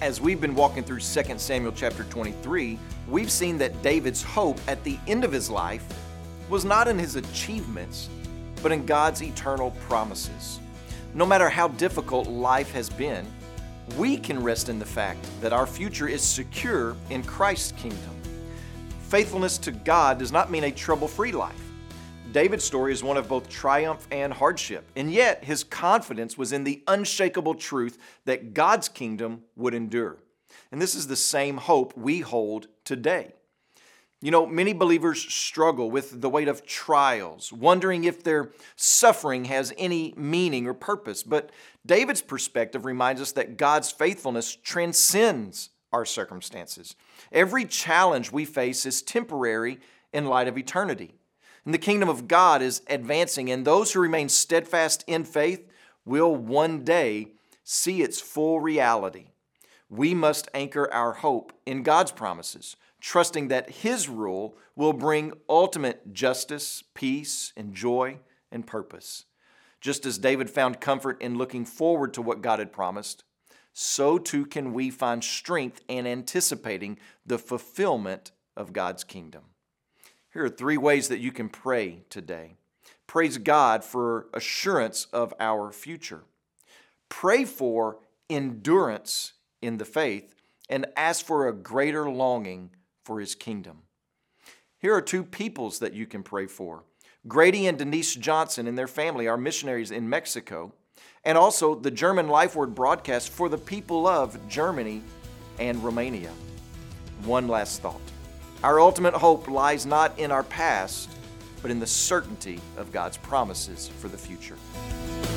As we've been walking through 2 Samuel chapter 23, we've seen that David's hope at the end of his life was not in his achievements, but in God's eternal promises. No matter how difficult life has been, we can rest in the fact that our future is secure in Christ's kingdom. Faithfulness to God does not mean a trouble-free life. David's story is one of both triumph and hardship, and yet his confidence was in the unshakable truth that God's kingdom would endure. And this is the same hope we hold today. You know, many believers struggle with the weight of trials, wondering if their suffering has any meaning or purpose. But David's perspective reminds us that God's faithfulness transcends our circumstances. Every challenge we face is temporary in light of eternity. And the kingdom of God is advancing, and those who remain steadfast in faith will one day see its full reality. We must anchor our hope in God's promises, trusting that His rule will bring ultimate justice, peace, and joy and purpose. Just as David found comfort in looking forward to what God had promised, so too can we find strength in anticipating the fulfillment of God's kingdom. Here are 3 ways that you can pray today. Praise God for assurance of our future. Pray for endurance in the faith and ask for a greater longing for His kingdom. Here are 2 peoples that you can pray for. Grady and Denise Johnson and their family are missionaries in Mexico, and also the German Life Word broadcast for the people of Germany and Romania. One last thought. Our ultimate hope lies not in our past, but in the certainty of God's promises for the future.